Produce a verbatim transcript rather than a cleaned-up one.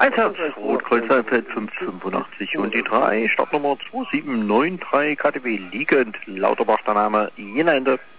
Halbherz, Rotkreuz Halbherz fünf fünfundachtzig und die drei, Startnummer zwei sieben neun drei, K T W liegend, Lauterbach der Name, Jena Ende.